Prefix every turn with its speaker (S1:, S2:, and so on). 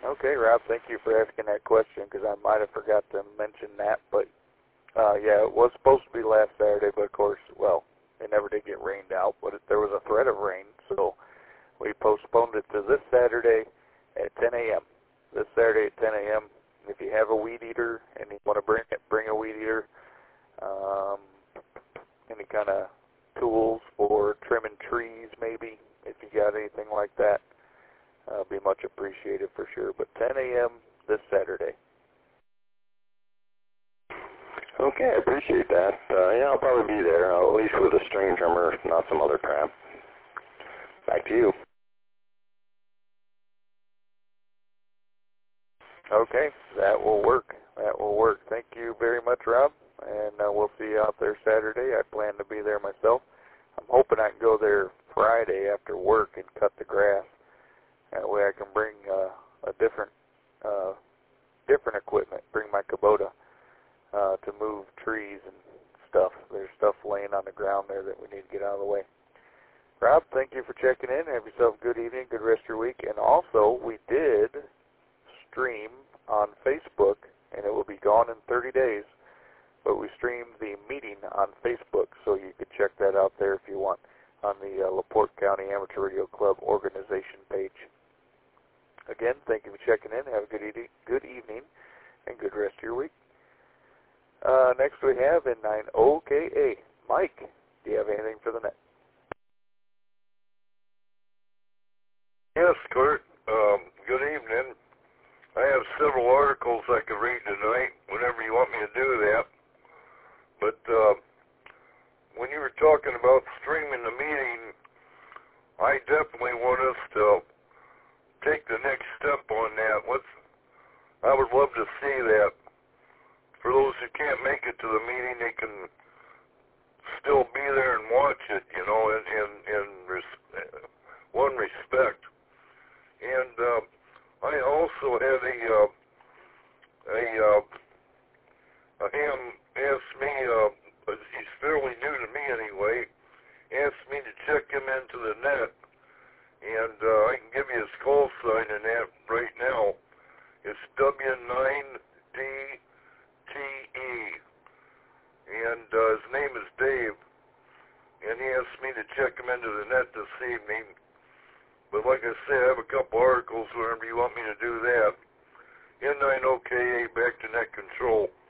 S1: Okay, Rob, thank you for asking that question because I might have forgot to mention that. But, yeah, it was supposed to be last Saturday, but of course, well, it never did get rained out, but there was a threat of rain, so we postponed it to this Saturday at 10 a.m. This Saturday at 10 a.m. If you have a weed eater and you want to bring it, bring a weed eater. Any kind of tools for trimming trees, maybe, if you got anything like that. Be much appreciated for sure. But 10 a.m. this Saturday.
S2: Okay, I appreciate that. Yeah, I'll probably be there, at least with a string trimmer, not some other crap. Back to you.
S1: Okay, that will work. That will work. Thank you very much, Rob. And we'll see you out there Saturday. I plan to be there myself. I'm hoping I can go there Friday after work and cut the grass. That way I can bring a different equipment, bring my Kubota to move trees and stuff. There's stuff laying on the ground there that we need to get out of the way. Rob, thank you for checking in. Have yourself a good evening, good rest of your week. And also, we did stream on Facebook, and it will be gone in 30 days, but we streamed the meeting on Facebook, so you can check that out there if you want on the LaPorte County Amateur Radio Club organization page. Again, thank you for checking in. Have a good evening and good rest of your week. Next we have in 9OKA, Mike. Do you have anything for the net?
S3: Yes, Kurt. Good evening. I have several articles I could read tonight whenever you want me to do that. But when you were talking about streaming the meeting, I definitely want us to take the next step on that. I would love to see that. For those who can't make it to the meeting, they can still be there and watch it, you know, in one respect. And I also had a ham asked me, he's fairly new to me anyway, asked me to check him into the net, and I can give you his call sign in that right now. It's W9DTE, and his name is Dave, and he asked me to check him into the net this evening. But like I said, I have a couple articles whenever you want me to do that. N9OKA, back to net control.